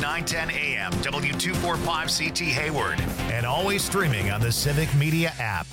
910 AM, W245CT Hayward, and always streaming on the Civic Media app.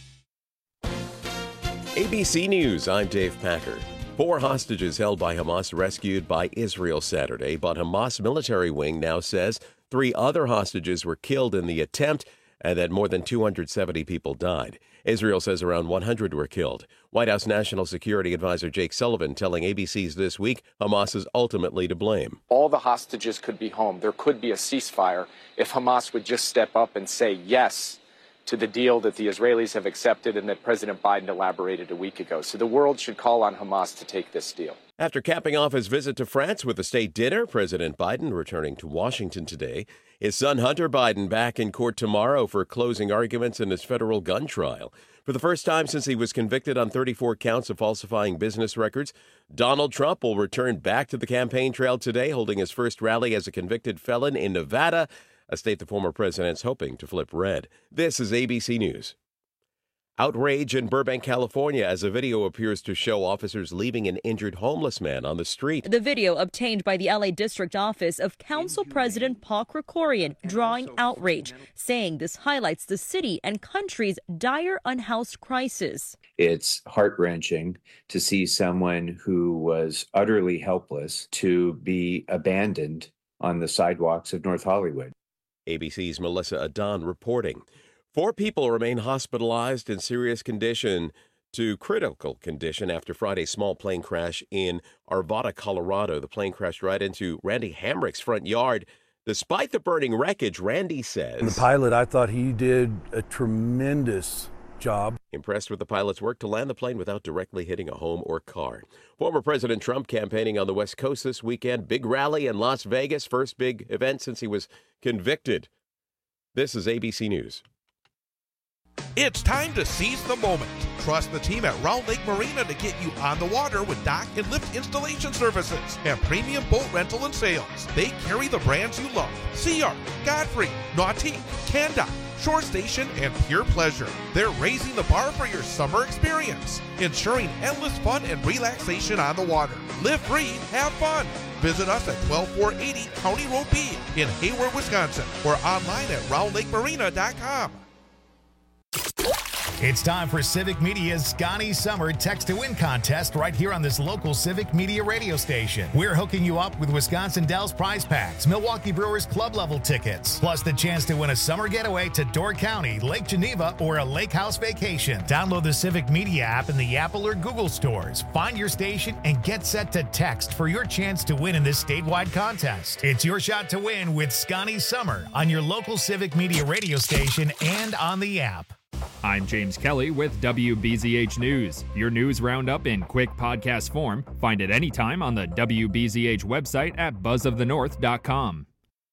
ABC News, I'm Dave Packer. 4 hostages held by Hamas rescued by Israel Saturday, but Hamas military wing now says 3 other hostages were killed in the attempt and that more than 270 people died. Israel says around 100 were killed. White House National Security Advisor Jake Sullivan telling ABC's This Week Hamas is ultimately to blame. All the hostages could be home. There could be a ceasefire if Hamas would just step up and say yes to the deal that the Israelis have accepted and that President Biden elaborated a week ago. So the world should call on Hamas to take this deal. After capping off his visit to France with a state dinner, President Biden returning to Washington today. His son Hunter Biden back in court tomorrow for closing arguments in his federal gun trial. For the first time since he was convicted on 34 counts of falsifying business records, Donald Trump will return back to the campaign trail today, holding his first rally as a convicted felon in Nevada, a state the former president's hoping to flip red. This is ABC News. Outrage in Burbank, California, as a video appears to show officers leaving an injured homeless man on the street. The video obtained by the LA District Office of Council President Paul Krikorian drawing outrage, saying this highlights the city and country's dire unhoused crisis. It's heart-wrenching to see someone who was utterly helpless to be abandoned on the sidewalks of North Hollywood. ABC's Melissa Adon reporting. 4 people remain hospitalized in serious condition to critical condition after Friday's small plane crash in Arvada, Colorado. The plane crashed right into Randy Hamrick's front yard. Despite the burning wreckage, Randy says, The pilot, I thought he did a tremendous job. Impressed with the pilot's work to land the plane without directly hitting a home or car. Former President Trump campaigning on the West Coast this weekend. Big rally in Las Vegas. First big event since he was convicted. This is ABC News. It's time to seize the moment. Trust the team at Round Lake Marina to get you on the water with dock and lift installation services and premium boat rental and sales. They carry the brands you love: Sea Art, Godfrey, Nautique, Canda, Shore Station, and Pure Pleasure. They're raising the bar for your summer experience, ensuring endless fun and relaxation on the water. Live free, have fun. Visit us at 12480 County Road B in Hayward, Wisconsin, or online at roundlakemarina.com. It's time for Civic Media's Scotty Summer Text to Win contest right here on this local Civic Media radio station. We're hooking you up with Wisconsin Dells prize packs, Milwaukee Brewers club level tickets, plus the chance to win a summer getaway to Door County, Lake Geneva, or a lake house vacation. Download the Civic Media app in the Apple or Google stores. Find your station and get set to text for your chance to win in this statewide contest. It's your shot to win with Scotty Summer on your local Civic Media radio station and on the app. I'm James Kelly with WBZH News, your news roundup in quick podcast form. Find it anytime on the WBZH website at buzzofthenorth.com.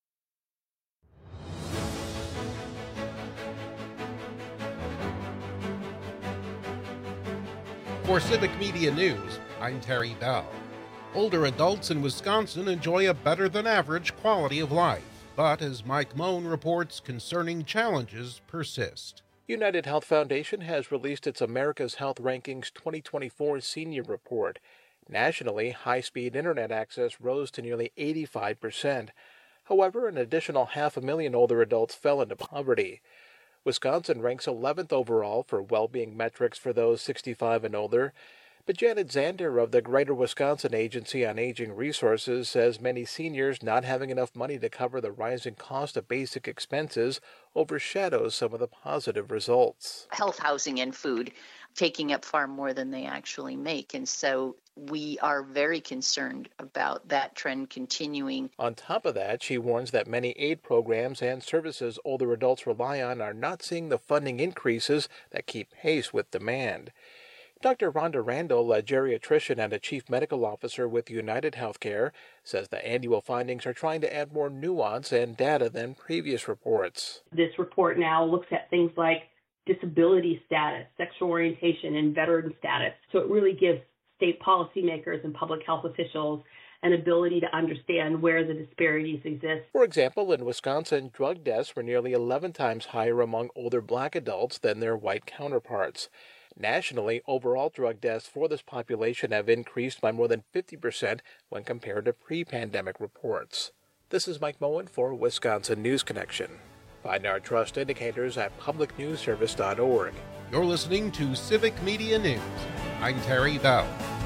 For Civic Media News, I'm Terry Bell. Older adults in Wisconsin enjoy a better than average quality of life, but as Mike Moan reports, concerning challenges persist. United Health Foundation has released its America's Health Rankings 2024 Senior Report. Nationally, high-speed internet access rose to nearly 85%. However, an additional 500,000 older adults fell into poverty. Wisconsin ranks 11th overall for well-being metrics for those 65 and older. But Janet Zander of the Greater Wisconsin Agency on Aging Resources says many seniors not having enough money to cover the rising cost of basic expenses overshadows some of the positive results. Health, housing, and food taking up far more than they actually make. And so we are very concerned about that trend continuing. On top of that, she warns that many aid programs and services older adults rely on are not seeing the funding increases that keep pace with demand. Dr. Rhonda Randall, a geriatrician and a chief medical officer with United Healthcare, says the annual findings are trying to add more nuance and data than previous reports. This report now looks at things like disability status, sexual orientation, and veteran status. So it really gives state policymakers and public health officials an ability to understand where the disparities exist. For example, in Wisconsin, drug deaths were nearly 11 times higher among older black adults than their white counterparts. Nationally, overall drug deaths for this population have increased by more than 50% when compared to pre-pandemic reports. This is Mike Moen for Wisconsin News Connection. Find our trust indicators at publicnewsservice.org. You're listening to Civic Media News. I'm Terry Bell.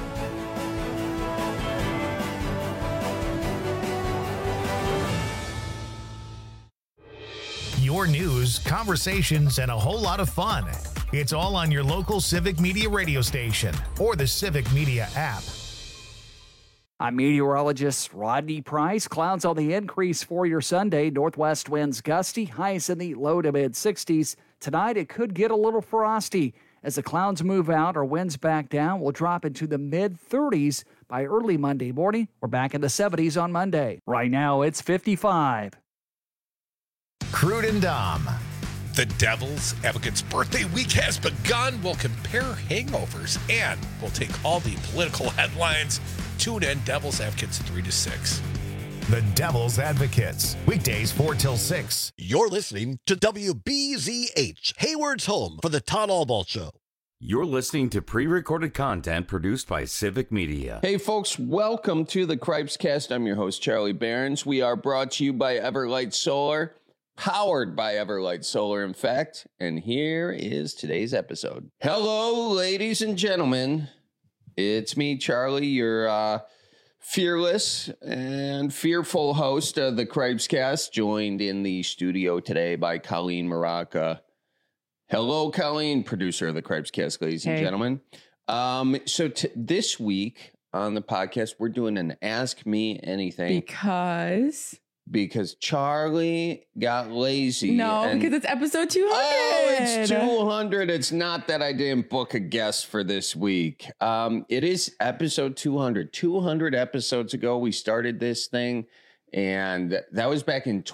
Your news, conversations, and a whole lot of fun. It's all on your local Civic Media radio station or the Civic Media app. I'm meteorologist Rodney Price. Clouds on the increase for your Sunday. Northwest winds gusty, highs in the low to mid 60s. Tonight it could get a little frosty. As the clouds move out or winds back down, we'll drop into the mid 30s by early Monday morning. We're back in the 70s on Monday. Right now it's 55. Crude and Dom. The Devil's Advocates birthday week has begun. We'll compare hangovers and we'll take all the political headlines. Tune in, Devil's Advocates 3 to 6. The Devil's Advocates, weekdays 4 till 6. You're listening to WBZH, Hayward's home for the Todd Albaugh Show. You're listening to pre-recorded content produced by Civic Media. Hey folks, welcome to the Cripescast. I'm your host, Charlie Behrens. We are brought to you by Everlight Solar, powered by Everlight Solar, in fact. And here is today's episode. Hello, ladies and gentlemen. It's me, Charlie, your fearless and fearful host of the Cripescast, joined in the studio today by Colleen Maraca. Hello, Colleen, producer of the Cripescast, ladies and gentlemen. So this week on the podcast, we're doing an Ask Me Anything. Because Charlie got lazy. No, because it's episode 200. Oh, it's 200. It's not that I didn't book a guest for this week. It is episode 200. 200 episodes ago, we started this thing, and that was back in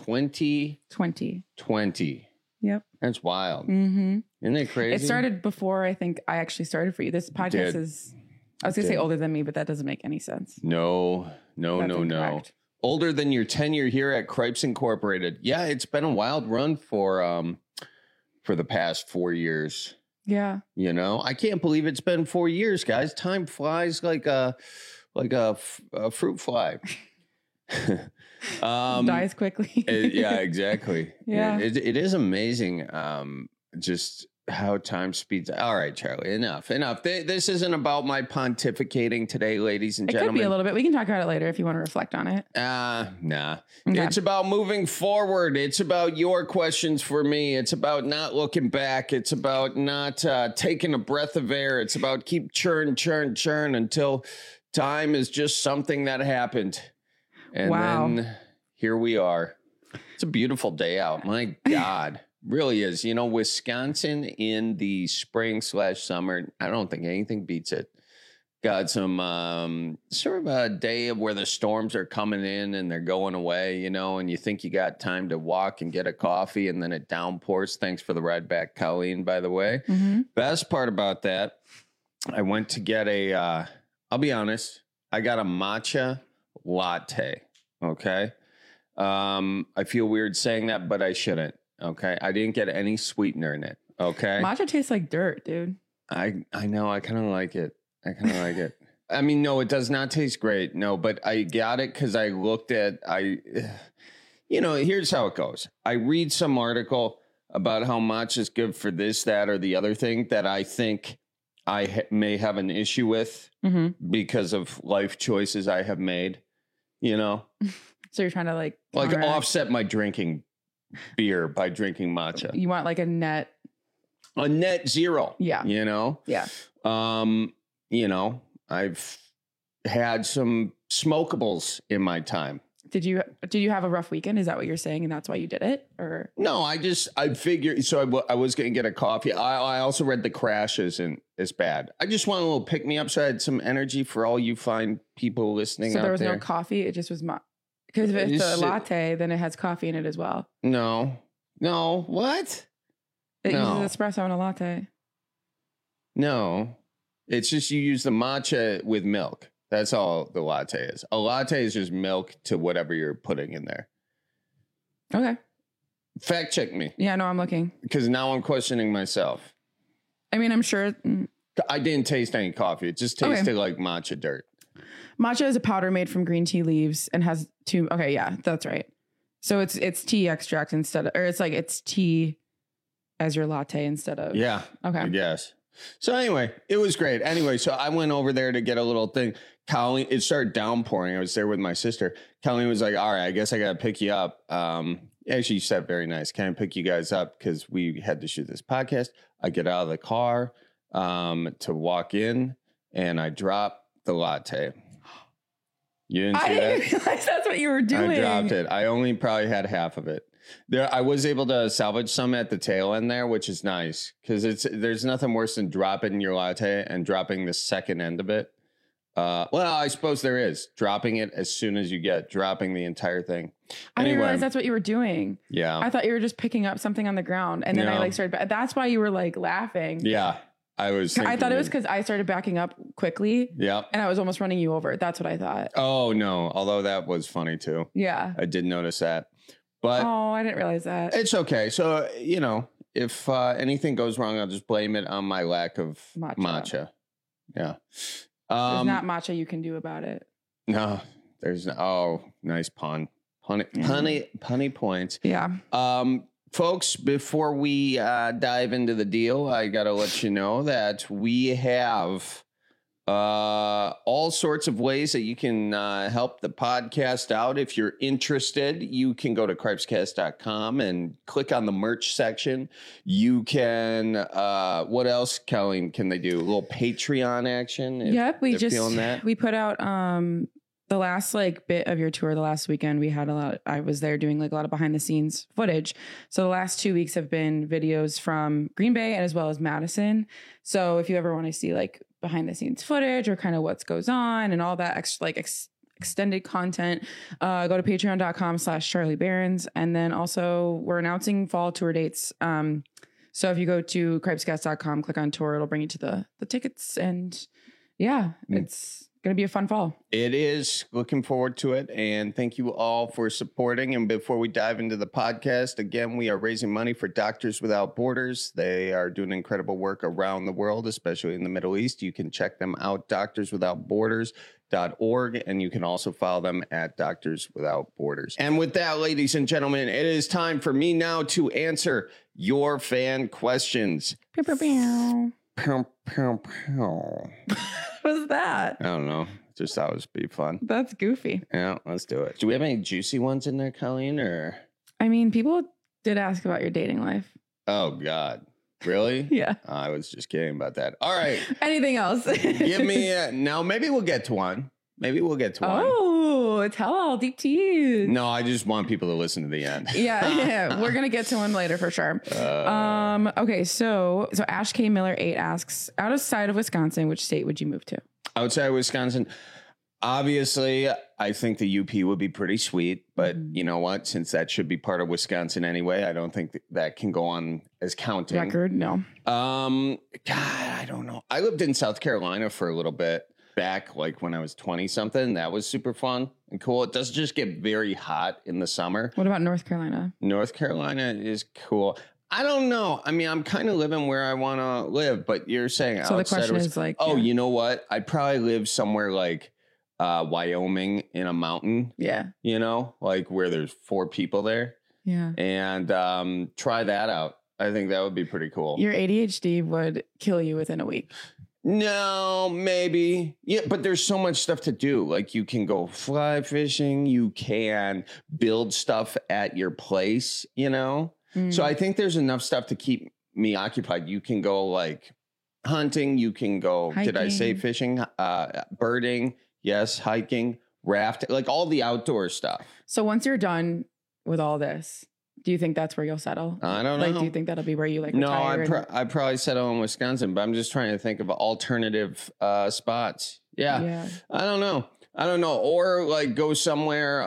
2020. Yep. That's wild. Mm-hmm. Isn't it crazy? It started before I think I actually started for you. This podcast is, I was going to say older than me, but that doesn't make any sense. No. Older than your tenure here at Cripes Incorporated. Yeah, it's been a wild run for the past 4 years. Yeah. You know, I can't believe it's been 4 years, guys. Time flies like a fruit fly. Dies quickly. Yeah, exactly. Yeah. It is amazing just how time speeds. All right, Charlie, enough. This isn't about my pontificating today, ladies and gentlemen. It could be a little bit. We can talk about it later if you want to reflect on it. Nah. Okay. It's about moving forward. It's about your questions for me. It's about not looking back. It's about not taking a breath of air. It's about keep churn until time is just something that happened. And then here we are. It's a beautiful day out. My God. Really is. You know, Wisconsin in the spring/summer, I don't think anything beats it. Got some sort of a day where the storms are coming in and they're going away, you know, and you think you got time to walk and get a coffee and then it downpours. Thanks for the ride back, Colleen, by the way. Mm-hmm. Best part about that, I went to get I'll be honest, I got a matcha latte, okay? I feel weird saying that, but I shouldn't. Okay, I didn't get any sweetener in it. Okay, matcha tastes like dirt, dude. I know. I kind of like it. I mean, no, it does not taste great. No, but I got it because I looked at here's how it goes. I read some article about how matcha is good for this, that, or the other thing that I think I may have an issue with because of life choices I have made. You know, so you're trying to like offset my drinking beer by drinking matcha. You want like a net zero. Yeah. You know? Yeah. You know, I've had some smokables in my time. Did you have a rough weekend? Is that what you're saying? And that's why you did it? Or no, I figured, so I was going to get a coffee. I also read The Crash isn't as bad. I just want a little pick me up. So I had some energy for all you fine people listening out there. So there was no coffee. It just was because if it's a latte, then it has coffee in it as well. No, what? It uses espresso in a latte. No, it's just you use the matcha with milk. That's all the latte is. A latte is just milk to whatever you're putting in there. Okay. Fact check me. Yeah, no, I'm looking. Because now I'm questioning myself. I mean, I'm sure. I didn't taste any coffee. It just tasted like matcha dirt. Matcha is a powder made from green tea leaves and has two. Okay, yeah, that's right. So it's tea extract instead of, or it's tea as your latte instead of. Yeah. Okay. I guess. So anyway, it was great. Anyway, so I went over there to get a little thing. Colleen, it started downpouring. I was there with my sister. Colleen was like, all right, I guess I got to pick you up. She said, very nice. Can I pick you guys up? Because we had to shoot this podcast. I get out of the car to walk in and I drop the latte. You didn't see that? I didn't realize that's what you were doing. I dropped it. I only probably had half of it. There, I was able to salvage some at the tail end there, which is nice because there's nothing worse than dropping your latte and dropping the second end of it. Well, I suppose there is dropping it as soon as you dropping the entire thing. I didn't realize that's what you were doing. Yeah, I thought you were just picking up something on the ground, and then I started. That's why you were laughing. Yeah, I was. I thought it was because I started backing up quickly. Yeah, and I was almost running you over. That's what I thought. Oh no! Although that was funny too. Yeah, I did notice that. But I didn't realize that. It's okay. So, if anything goes wrong, I'll just blame it on my lack of matcha. Yeah. There's not matcha you can do about it. No, there's no. Oh, nice pun. Punny points. Yeah. Folks, before we dive into the deal, I got to let you know that we have all sorts of ways that you can help the podcast out. If you're interested, you can go to cripescast.com and click on the merch section. You can, what else, Colleen, can they do? A little Patreon action? We put out the last bit of your tour the last weekend. We had I was there doing a lot of behind the scenes footage. So the last 2 weeks have been videos from Green Bay and as well as Madison. So if you ever want to see behind the scenes footage or kind of what goes on and all that extended content, go to patreon.com/Charlie Behrens. And then also we're announcing fall tour dates. So if you go to cripescast.com, click on tour, it'll bring you to the tickets. And it's going to be a fun fall. It is. Looking forward to it. And thank you all for supporting. And before we dive into the podcast, again, we are raising money for Doctors Without Borders. They are doing incredible work around the world, especially in the Middle East. You can check them out, doctorswithoutborders.org. And you can also follow them at Doctors Without Borders. And with that, ladies and gentlemen, it is time for me now to answer your fan questions. Pew, pew, pew. Pew, pew, pew. What was that? I don't know. Just thought it would be fun. That's goofy. Yeah, let's do it. Do we have any juicy ones in there, Colleen? Or I mean, people did ask about your dating life. Oh God, really? Yeah. I was just kidding about that. All right. Anything else? Give me now. Maybe we'll get to one. Oh, tell all deep teas. No, I just want people to listen to the end. Yeah, we're gonna get to one later for sure. Okay, so Ash K Miller 8 asks, outside of Wisconsin, which state would you move to? Outside of Wisconsin, obviously, I think the UP would be pretty sweet, but you know what? Since that should be part of Wisconsin anyway, I don't think that can go on as counting. Record, no. God, I don't know. I lived in South Carolina for a little bit. Back when I was 20 something, that was super fun and cool. It does just get very hot in the summer. What about North Carolina? North Carolina is cool. I don't know. I mean, I'm kind of living where I want to live, but you're saying so. The question is you know what? I'd probably live somewhere like Wyoming in a mountain. Yeah. Where there's 4 people there. Yeah. And try that out. I think that would be pretty cool. Your ADHD would kill you within a week. No, maybe. Yeah, but there's so much stuff to do. You can go fly fishing. You can build stuff at your place, So I think there's enough stuff to keep me occupied. You can go hunting. You can go, hiking. Did I say fishing? Birding. Yes. Hiking, rafting, all the outdoor stuff. So once you're done with all this, do you think that's where you'll settle? I don't know. Do you think that'll be where you No, retire? I'd probably settle in Wisconsin, but I'm just trying to think of alternative spots. Yeah. I don't know. Or go somewhere,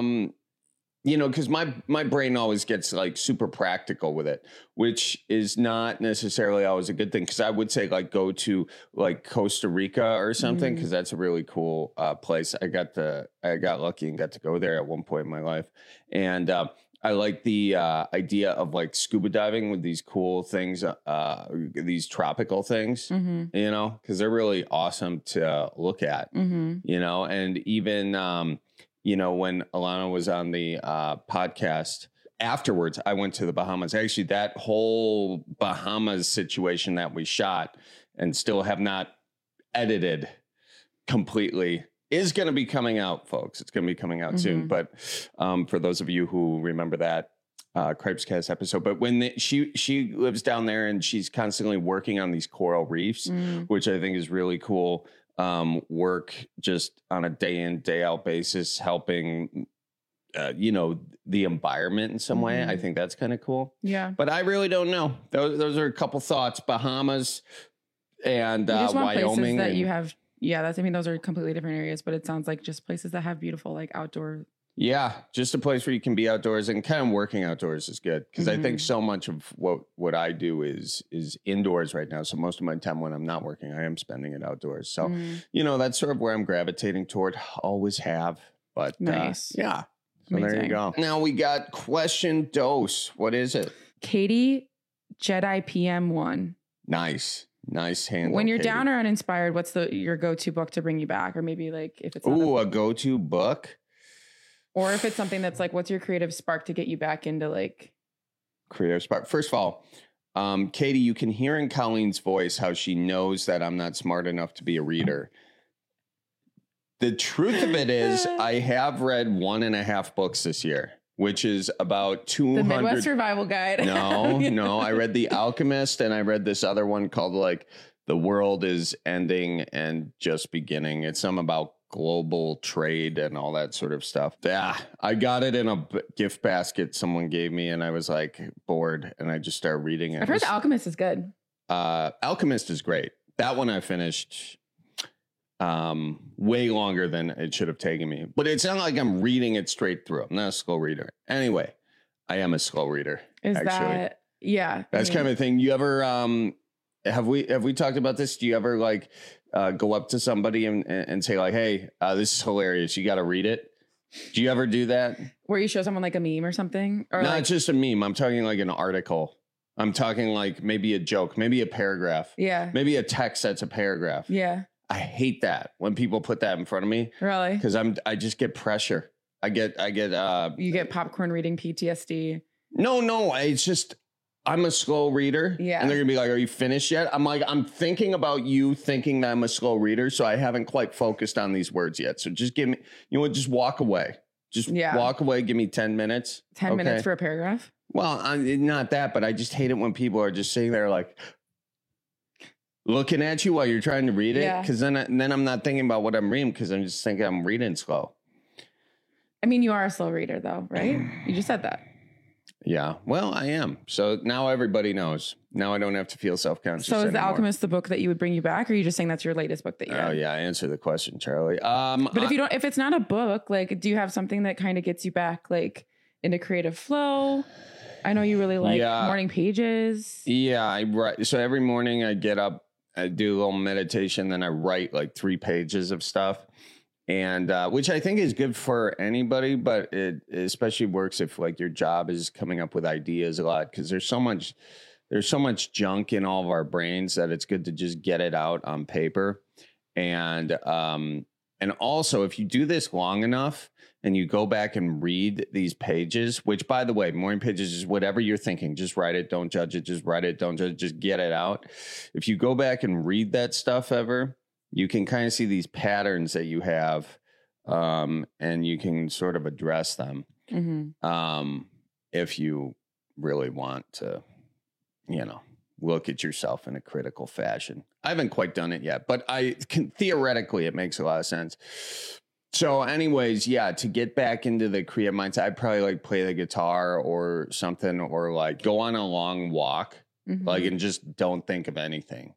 because my brain always gets super practical with it, which is not necessarily always a good thing. Because I would say go to Costa Rica or something, because that's a really cool place. I got lucky and got to go there at one point in my life, and I like the idea of like scuba diving with these cool things, these tropical things, you know, because they're really awesome to look at, you know, and even, you know, when Alana was on the podcast afterwards, I went to the Bahamas. Actually, that whole Bahamas situation that we shot and still have not edited completely is going to be coming out, folks. It's going to be coming out soon. But for those of you who remember that Cripescast episode, but when she lives down there and she's constantly working on these coral reefs, which I think is really cool. Work just on a day in, day out basis, helping, you know, the environment in some way. I think that's kind of cool. Yeah. But I really don't know. Those are a couple thoughts. Bahamas and Wyoming. That you have. Yeah, I mean, those are completely different areas, but it sounds like just places that have beautiful, like outdoor. Yeah, just a place where you can be outdoors, and kind of working outdoors is good because I think so much of what I do is indoors right now. So most of my time when I'm not working, I am spending it outdoors. So, you know, that's sort of where I'm gravitating toward. Always have, but nice. Yeah. So there you go. Now we got question dose. What is it? Katie, Jedi PM1. Nice handle. When you're Katie. down or uninspired, what's your go-to book to bring you back? Or maybe like if it's a go-to book, or if it's something that's like, what's your creative spark to get you back into like creative spark? First of all, Katie, you can hear in Colleen's voice how she knows that I'm not smart enough to be a reader. The truth of it is, I have read 1.5 books this year, which is about 200. The Midwest Survival Guide. No. I read The Alchemist, and I read this other one called like The World is Ending and Just Beginning. It's some about global trade and all that sort of stuff. Yeah, I got it in a gift basket someone gave me, and I was like bored, and I just started reading it. I've heard The Alchemist is good. Alchemist is great. That one I finished way longer than it should have taken me, but it's not like I'm reading it straight through. I'm not a slow reader. Anyway, I am a slow reader. Is actually. that, yeah. That's kind of a thing. You ever, have we talked about this? Do you ever like, go up to somebody and say like, hey, this is hilarious. You got to read it. Do you ever do that? Where you show someone like a meme or something? Or not just a meme. I'm talking like an article. I'm talking like maybe a joke, maybe a paragraph. Yeah. Maybe a text that's a paragraph. Yeah. I hate that when people put that in front of me. Really? Because I just get pressure. I get you get popcorn reading PTSD. No, it's just I'm a slow reader. Yeah. And they're gonna be like, are you finished yet? I'm like, I'm thinking about you thinking that I'm a slow reader, so I haven't quite focused on these words yet. So just give me, just walk away. Just walk away, give me 10 minutes. 10 minutes for a paragraph? Well, not that, but I just hate it when people are just sitting there like looking at you while you're trying to read it, because then I'm not thinking about what I'm reading because I'm just thinking I'm reading slow. I mean, you are a slow reader, though, right? You just said that. Yeah, well, I am. So now everybody knows. Now I don't have to feel self-conscious. So is anymore. The Alchemist the book that you would bring you back, or are you just saying that's your latest book that you read? Oh yeah, answer the question, Charlie. But if it's not a book, like, do you have something that kind of gets you back, like, into creative flow? I know you really like morning pages. Yeah, I write. So every morning I get up. I do a little meditation, then I write like 3 pages of stuff, and which I think is good for anybody, but it especially works if like your job is coming up with ideas a lot, because there's so much junk in all of our brains that it's good to just get it out on paper. And also, if you do this long enough and you go back and read these pages, which, by the way, morning pages is whatever you're thinking. Just write it. Don't judge it. Just write it. Don't judge it. Just get it out. If you go back and read that stuff ever, you can kind of see these patterns that you have, and you can sort of address them if you really want to, look at yourself in a critical fashion. I haven't quite done it yet, but theoretically, it makes a lot of sense. So anyways, to get back into the creative mindset, I'd probably like play the guitar or something, or like go on a long walk, and just don't think of anything.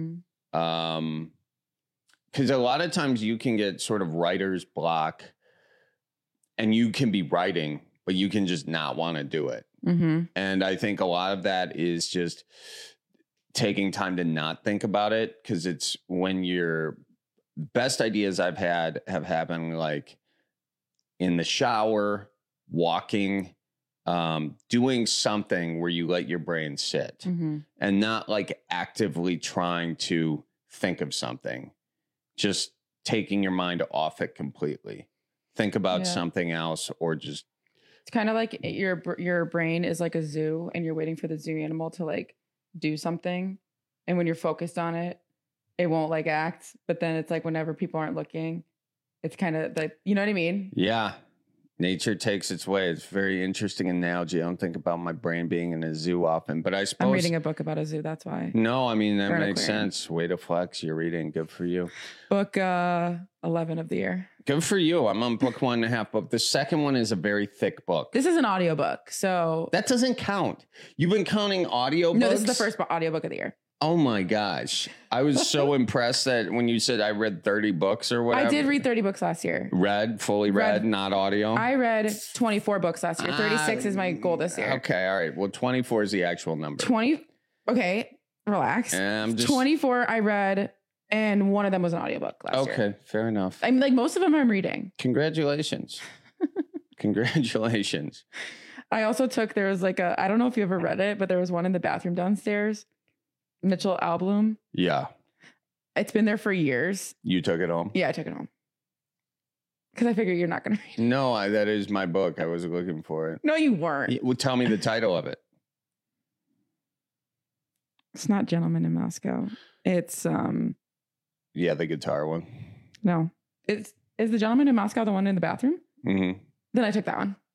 Because a lot of times you can get sort of writer's block, and you can be writing, but you can just not want to do it. And I think a lot of that is just taking time to not think about it, because it's when your best ideas I've had have happened like in the shower, walking, doing something where you let your brain sit and not like actively trying to think of something, just taking your mind off it completely. Think about something else, or just. It's kind of like your brain is like a zoo and you're waiting for the zoo animal to like do something. And when you're focused on it, it won't like act. But then it's like whenever people aren't looking, it's kind of like, you know what I mean? Yeah. Nature takes its way. It's a very interesting analogy. I don't think about my brain being in a zoo often, but I suppose I'm reading a book about a zoo. That's why. No, I mean, that makes sense. Way to flex. You're reading. Good for you. Book 11 of the year. Good for you. I'm on book 1.5 book. The second one is a very thick book. This is an audiobook. So that doesn't count. You've been counting audiobooks? No, this is the first audiobook of the year. Oh my gosh. I was so impressed that when you said I read 30 books or whatever. I did read 30 books last year. Fully read, not audio? I read 24 books last year. 36 is my goal this year. Okay, all right. Well, 24 is the actual number. Okay, relax. 24 I read, and one of them was an audiobook last year. Okay, fair enough. I'm like, most of them I'm reading. Congratulations. Congratulations. I also there was like I don't know if you ever read it, but there was one in the bathroom downstairs. Mitchell Albloom. Yeah. It's been there for years. You took it home? Yeah, I took it home. Because I figured you're not going to read it. No, that is my book. I was looking for it. No, you weren't. Well, tell me the title of it. It's not Gentleman in Moscow. It's Yeah, the guitar one. No. Is the Gentleman in Moscow the one in the bathroom? Mm-hmm. Then I took that one.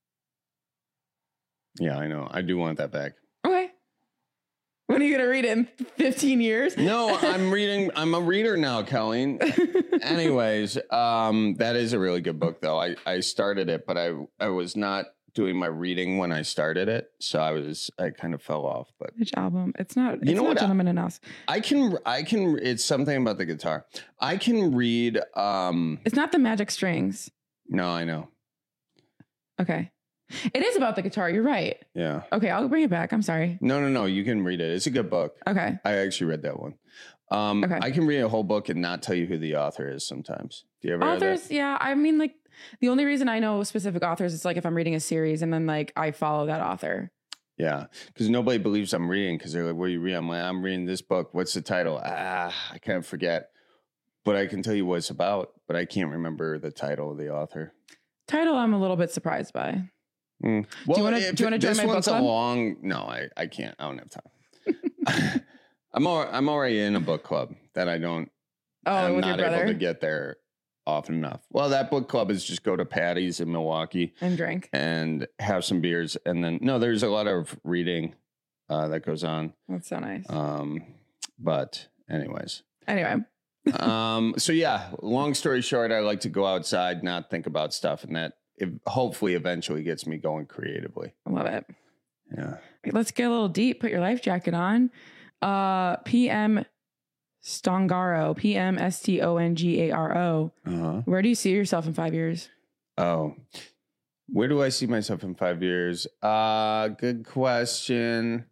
Yeah, I know. I do want that back. Okay. When are you going to read it in 15 years? No, I'm reading. I'm a reader now, Colleen. Anyways, that is a really good book, though. I started it, but I was not doing my reading when I started it. So I kind of fell off. But which album? It's not, you know what? Gentleman in Moscow. I can, it's something about the guitar. I can read. It's not the Magic Strings. No, I know. Okay. It is about the guitar. You're right. Yeah. Okay, I'll bring it back. I'm sorry. No. You can read it. It's a good book. Okay. I actually read that one. Okay. I can read a whole book and not tell you who the author is sometimes. Do you ever read that? Yeah. I mean, like, the only reason I know specific authors is like if I'm reading a series and then like I follow that author. Yeah. Because nobody believes I'm reading because they're like, what are you reading? I'm like, I'm reading this book. What's the title? I kind of forget. But I can tell you what it's about, but I can't remember the title of the author. Title I'm a little bit surprised by. Well, do you want to join my book club? No, I can't. I don't have time. I'm already in a book club that I don't. I'm with not your brother? able to get there often enough. Well, that book club is just go to Patty's in Milwaukee and drink and have some beers, and then there's a lot of reading that goes on. That's so nice. But anyways. Anyway. So yeah, long story short, I like to go outside, not think about stuff, and that hopefully eventually gets me going creatively. I love it. Yeah. Let's get a little deep. Put your life jacket on. PM Stongaro, PMSTONGARO. Where do you see yourself in 5 years? Oh, where do I see myself in 5 years? Good question.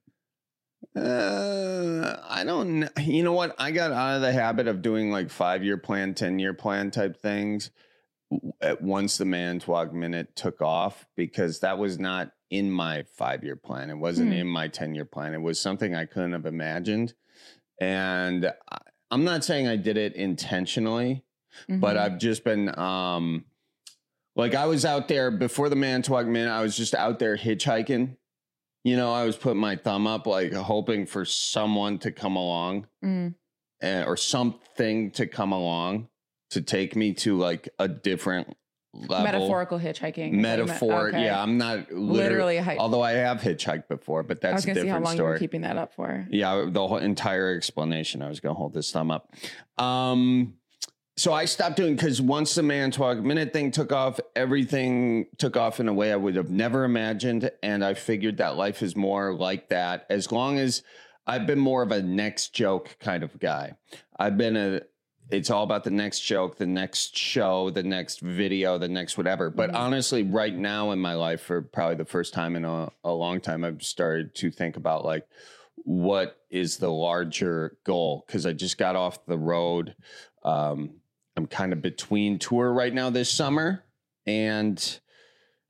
I don't know. You know what? I got out of the habit of doing like 5-year plan, 10-year plan type things once the Manitowoc Minute took off, because that was not in my 5-year plan. It wasn't in my 10-year plan. It was something I couldn't have imagined. And I'm not saying I did it intentionally, but I've just been, like I was out there before the Manitowoc Minute. I was just out there hitchhiking. You know, I was putting my thumb up, like hoping for someone to come along or something to come along to take me to like a different level. Metaphorical hitchhiking. Metaphor. Okay. Yeah, I'm not literally although I have hitchhiked before, but that's a different story. I was going to see how long you were keeping that up for. Yeah, the whole entire explanation. I was going to hold this thumb up. So I stopped doing, because once the Manitowoc Minute thing took off, everything took off in a way I would have never imagined. And I figured that life is more like that. As long as I've been more of a next joke kind of guy. It's all about the next joke, the next show, the next video, the next whatever. But honestly, right now in my life, for probably the first time in a long time, I've started to think about like, what is the larger goal? Because I just got off the road. I'm kind of between tour right now this summer, and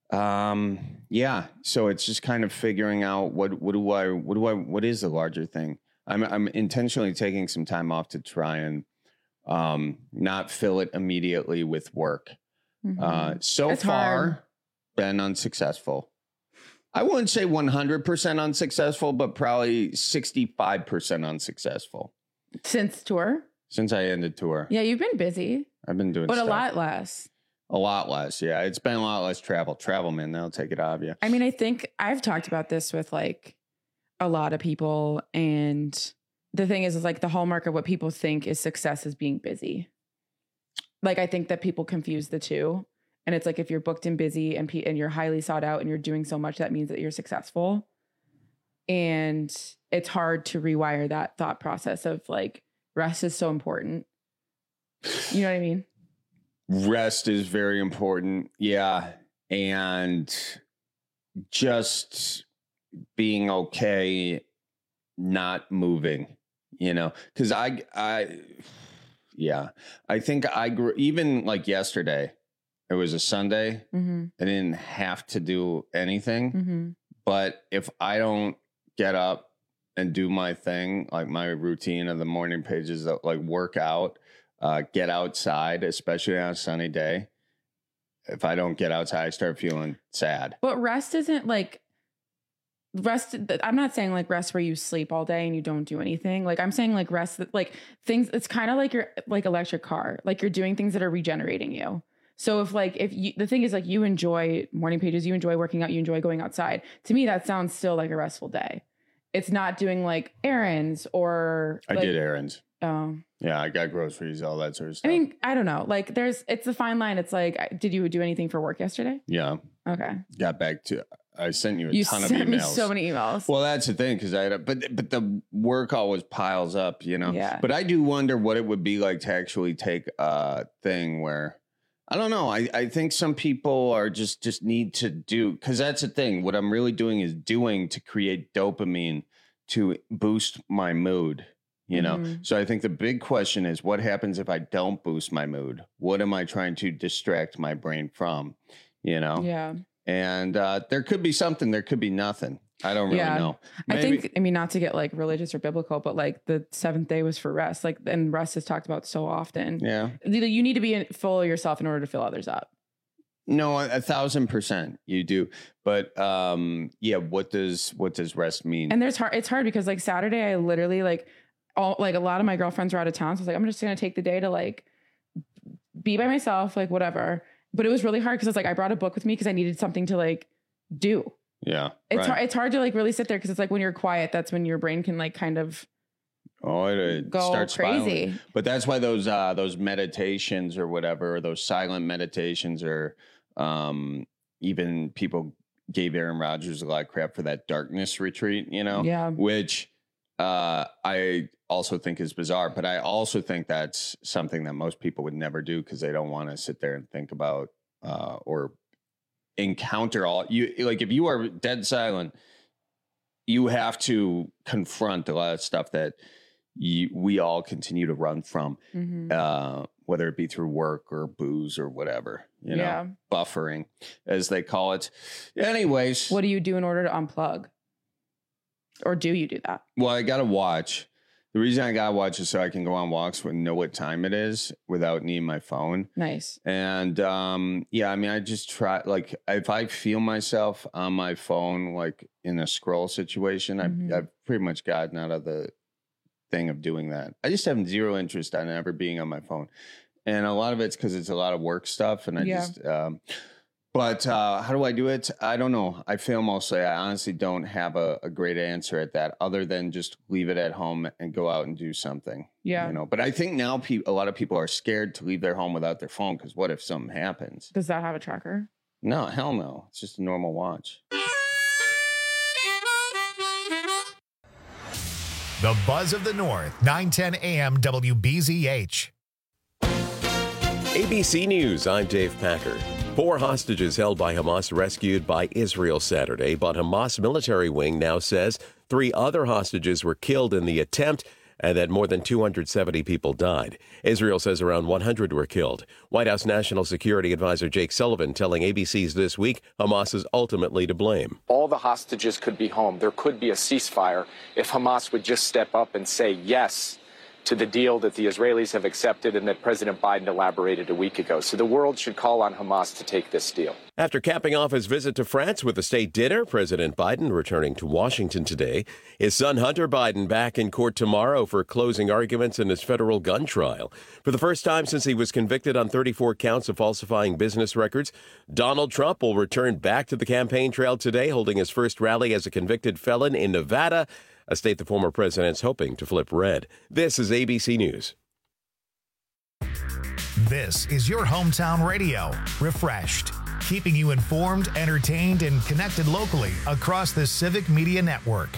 Yeah. So it's just kind of figuring out what is the larger thing. I'm intentionally taking some time off to try and not fill it immediately with work. So It's far, hard. been unsuccessful. I wouldn't say 100% unsuccessful, but probably 65% unsuccessful. Since tour? Since I ended tour. Yeah, you've been busy, I've been doing but stuff. a lot less. A lot less, yeah. It's been a lot less travel. Travel, man, they'll take it out of you. I mean, I think I've talked about this with like a lot of people. And the thing is like the hallmark of what people think is success is being busy. Like, I think that people confuse the two. And it's like, if you're booked and busy and you're highly sought out and you're doing so much, that means that you're successful. And it's hard to rewire that thought process of like, rest is so important. You know what I mean? Rest is very important. Yeah. And just being okay, not moving, you know, because I think I grew, even like yesterday, it was a Sunday. Mm-hmm. I didn't have to do anything. Mm-hmm. But if I don't get up and do my thing, like my routine of the morning pages, that like work out, get outside, especially on a sunny day. If I don't get outside, I start feeling sad. But rest isn't like rest. I'm not saying like rest where you sleep all day and you don't do anything. Like I'm saying like rest, like things, it's kind of like your like electric car, like you're doing things that are regenerating you. So if you, the thing is like you enjoy morning pages, you enjoy working out, you enjoy going outside. To me, that sounds still like a restful day. It's not doing like errands or I like, did errands. Oh. Yeah, I got groceries, all that sort of stuff. I mean, I don't know. Like it's a fine line. It's like, did you do anything for work yesterday? Yeah. Okay. Got back to, I sent you a ton of emails. You sent me so many emails. Well, that's the thing, because but the work always piles up, you know? Yeah. But I do wonder what it would be like to actually take a thing where, I don't know. I think some people are just need to do, because that's the thing. What I'm really doing is doing to create dopamine to boost my mood, you know? Mm-hmm. So I think the big question is, what happens if I don't boost my mood? What am I trying to distract my brain from, you know? Yeah. And there could be something, there could be nothing. I don't really know. Maybe. I mean, not to get like religious or biblical, but like the seventh day was for rest. Like, and rest is talked about so often. Yeah. You need to be full of yourself in order to fill others up. No, 1,000% you do. But yeah, what does rest mean? And it's hard because like Saturday, I literally like a lot of my girlfriends were out of town. So I was like, I'm just going to take the day to like be by myself, like whatever. But it was really hard because it's like, I brought a book with me because I needed something to like do. Yeah. It's hard to like really sit there because it's like when you're quiet, that's when your brain can like kind of it go starts crazy. Spiraling. But that's why those meditations or whatever, or those silent meditations, or even people gave Aaron Rodgers a lot of crap for that darkness retreat, you know? Yeah. Which I also think is bizarre, but I also think that's something that most people would never do because they don't want to sit there and think about or encounter like if you are dead silent, you have to confront a lot of stuff that we all continue to run from, whether it be through work or booze or whatever, you know, buffering as they call it. Anyways, what do you do in order to unplug? Or do you do that? Well, I got to watch. The reason I got to watch is so I can go on walks and know what time it is without needing my phone. Nice. And yeah, I mean, I just try, like, if I feel myself on my phone, like in a scroll situation, I've pretty much gotten out of the thing of doing that. I just have zero interest in ever being on my phone. And a lot of it's because it's a lot of work stuff. And I just, but how do I do it? I don't know. I fail mostly. I honestly don't have a great answer at that other than just leave it at home and go out and do something. Yeah. You know, but I think now a lot of people are scared to leave their home without their phone because what if something happens? Does that have a tracker? No, hell no. It's just a normal watch. The Buzz of the North, 9:10 a.m. WBZH. ABC News, I'm Dave Packer. 4 hostages held by Hamas rescued by Israel Saturday, but Hamas military wing now says 3 other hostages were killed in the attempt and that more than 270 people died. Israel says around 100 were killed. White House National Security Advisor Jake Sullivan telling ABC's This Week Hamas is ultimately to blame. All the hostages could be home. There could be a ceasefire if Hamas would just step up and say yes to the deal that the Israelis have accepted and that President Biden elaborated a week ago. So the world should call on Hamas to take this deal. After capping off his visit to France with a state dinner, President Biden returning to Washington today. His son Hunter Biden back in court tomorrow for closing arguments in his federal gun trial. For the first time since he was convicted on 34 counts of falsifying business records, Donald Trump will return back to the campaign trail today, holding his first rally as a convicted felon in Nevada, a state the former president's hoping to flip red. This is ABC News. This is your hometown radio, refreshed, keeping you informed, entertained, and connected locally across the Civic Media Network.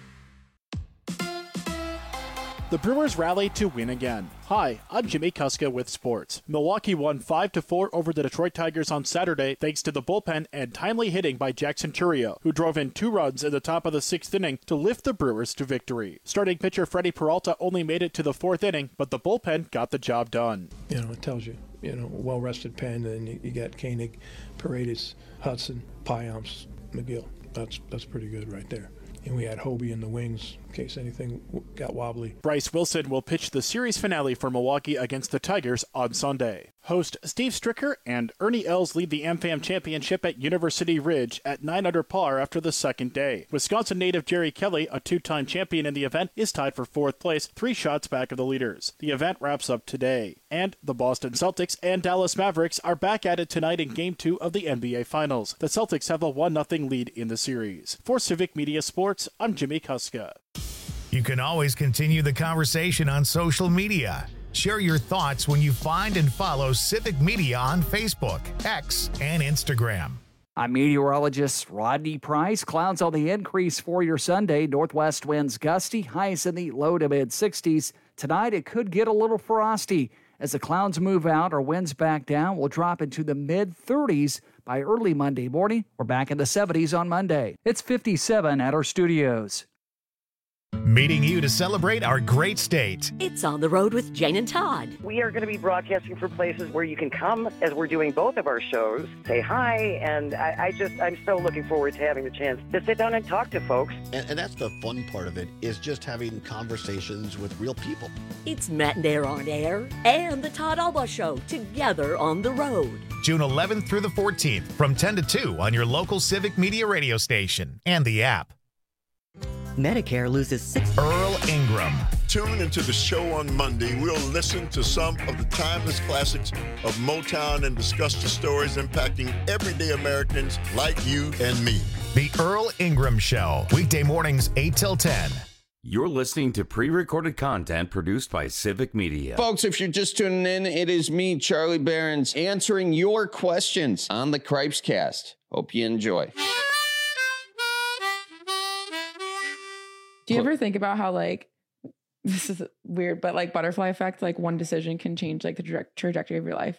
The Brewers rallied to win again. Hi, I'm Jimmy Kuska with sports. Milwaukee won 5-4 over the Detroit Tigers on Saturday thanks to the bullpen and timely hitting by Jackson Chourio, who drove in 2 runs in the top of the 6th inning to lift the Brewers to victory. Starting pitcher Freddie Peralta only made it to the 4th inning, but the bullpen got the job done. It tells you, a well-rested pen, and you got Koenig, Paredes, Hudson, Payamps, McGill. That's pretty good right there. And we had Hobie in the wings in case anything got wobbly. Bryce Wilson will pitch the series finale for Milwaukee against the Tigers on Sunday. Host Steve Stricker and Ernie Els lead the AmFam Championship at University Ridge at 9 under par after the second day. Wisconsin native Jerry Kelly, a 2-time champion in the event, is tied for 4th place, 3 shots back of the leaders. The event wraps up today. And the Boston Celtics and Dallas Mavericks are back at it tonight in Game 2 of the NBA Finals. The Celtics have a 1-0 lead in the series. For Civic Media Sports, I'm Jimmy Kuska. You can always continue the conversation on social media. Share your thoughts when you find and follow Civic Media on Facebook, X, and Instagram. I'm meteorologist Rodney Price. Clouds on the increase for your Sunday. Northwest winds gusty, highs in the low to mid 60s. Tonight it could get a little frosty. As the clouds move out or winds back down, we'll drop into the mid 30s by early Monday morning. We're back in the 70s on Monday. It's 57 at our studios. Meeting you to celebrate our great state. It's On the Road with Jane and Todd. We are going to be broadcasting from places where you can come as we're doing both of our shows, say hi, and I'm so looking forward to having the chance to sit down and talk to folks. And that's the fun part of it, is just having conversations with real people. It's Matt and Air on Air and the Todd Alba Show together on the road. June 11th through the 14th from 10 to 2 on your local Civic Media radio station and the app. Medicare loses 6. Earl Ingram. Tune into the show on Monday. We'll listen to some of the timeless classics of Motown and discuss the stories impacting everyday Americans like you and me. The Earl Ingram Show, weekday mornings 8 till 10. You're listening to pre-recorded content produced by Civic Media. Folks, if you're just tuning in, it is me, Charlie Behrens, answering your questions on the Cripes Cast. Hope you enjoy. Do you ever think about how, like, this is weird, but like butterfly effect, like one decision can change like the trajectory of your life?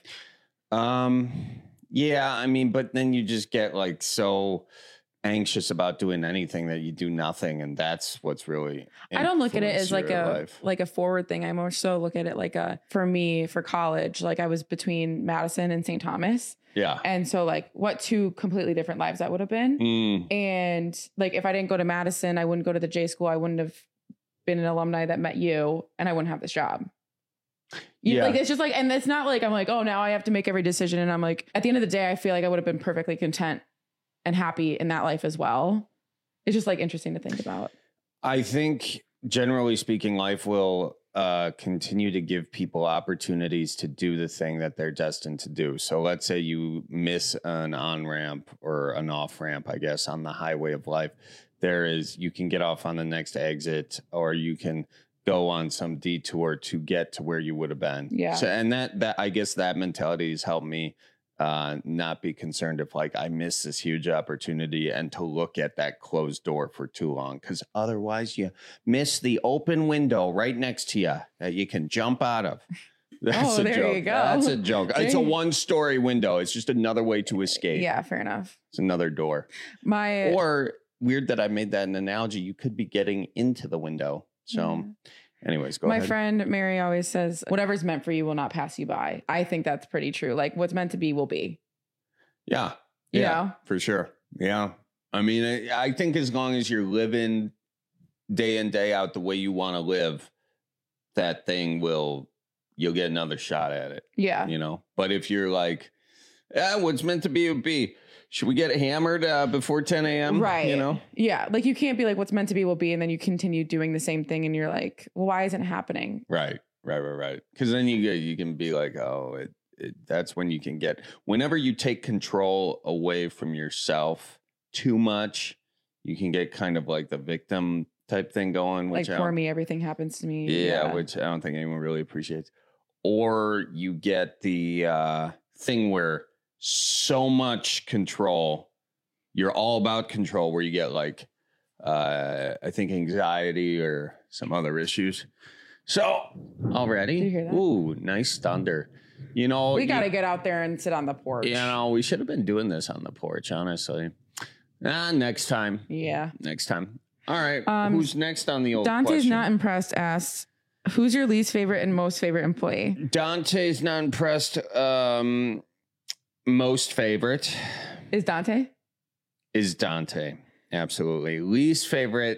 Yeah, I mean, but then you just get like so anxious about doing anything that you do nothing, and that's what's really. I don't look at it as like a forward thing. I more so look at it like for me, for college, like I was between Madison and St. Thomas. Yeah. And so like what 2 completely different lives that would have been. And like if I didn't go to Madison, I wouldn't go to the J school. I wouldn't have been an alumni that met you, and I wouldn't have this job. Like it's just like, and it's not like I'm like, oh, now I have to make every decision. And I'm like, at the end of the day, I feel like I would have been perfectly content and happy in that life as well. It's just like interesting to think about. I think generally speaking, life will continue to give people opportunities to do the thing that they're destined to do. So let's say you miss an on-ramp or an off-ramp, I guess, on the highway of life. You can get off on the next exit, or you can go on some detour to get to where you would have been. Yeah. So, and that I guess that mentality has helped me not be concerned if like I miss this huge opportunity and to look at that closed door for too long, because otherwise you miss the open window right next to you that you can jump out of. That's a there joke. You go. That's a joke. It's a 1-story window. It's just another way to escape. Yeah, fair enough. It's another door. Or weird that I made that an analogy. You could be getting into the window. So Anyways, go My ahead. friend Mary always says, whatever's meant for you will not pass you by. I think that's pretty true. Like what's meant to be will be. Yeah. You Yeah, know? for sure. Yeah. I mean, I think as long as you're living day in, day out the way you want to live, that thing you'll get another shot at it. Yeah. You know, but if you're like, what's meant to be will be. Should we get hammered before 10 a.m.? Right. You know? Yeah. Like you can't be like, what's meant to be will be. And then you continue doing the same thing. And you're like, well, why isn't it happening? Right. Because then you can be like, oh, that's when you can get, whenever you take control away from yourself too much, you can get kind of like the victim type thing going. Which like for me, everything happens to me. Yeah, which I don't think anyone really appreciates. Or you get the thing where so much control, you're all about control, where you get like, I think anxiety or some other issues. So already, Did you hear that? Ooh, nice thunder. You know, we got to get out there and sit on the porch. You know, we should have been doing this on the porch, honestly. Next time. Yeah. Next time. All right. Who's next on the old Dante's question? Not Impressed asks, who's your least favorite and most favorite employee? Dante's Not Impressed. Most favorite. Is Dante? Is Dante. Absolutely. Least favorite.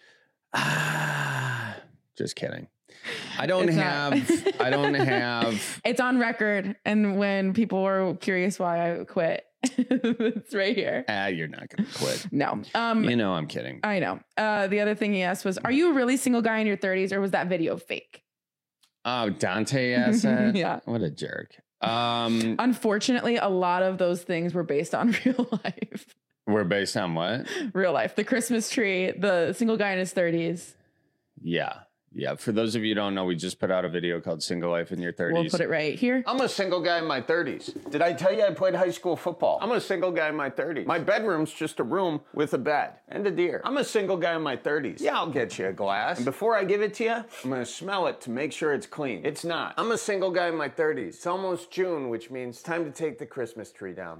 Just kidding. I don't have. It's on record. And when people were curious why I quit, it's right here. You're not going to quit. No. You know, I'm kidding. I know. The other thing he asked was, are you a really single guy in your 30s or was that video fake? Oh, Dante asked that? Yeah. What a jerk. Unfortunately, a lot of those things were based on real life. We're based on what? Real life. The Christmas tree, the single guy in his 30s. Yeah. Yeah. For those of you who don't know, we just put out a video called Single Life in Your 30s. We'll put it right here. I'm a single guy in my 30s. Did I tell you I played high school football? I'm a single guy in my 30s. My bedroom's just a room with a bed and a deer. I'm a single guy in my 30s. Yeah, I'll get you a glass. And before I give it to you, I'm going to smell it to make sure it's clean. It's not. I'm a single guy in my 30s. It's almost June, which means it's time to take the Christmas tree down.